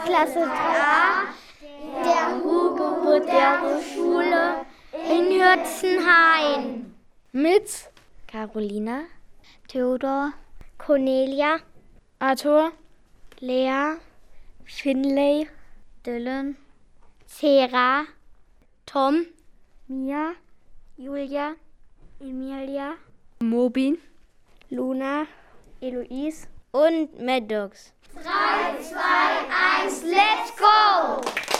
Klasse 3a der Hugo-Bodero-Schule in Hürzenhain. Mit Carolina, Theodor, Cornelia, Arthur, Lea, Finlay, Dylan, Sarah, Tom, Mia, Julia, Emilia, Mobin, Luna, Eloise und Maddox. 3, 2, 1, let's go!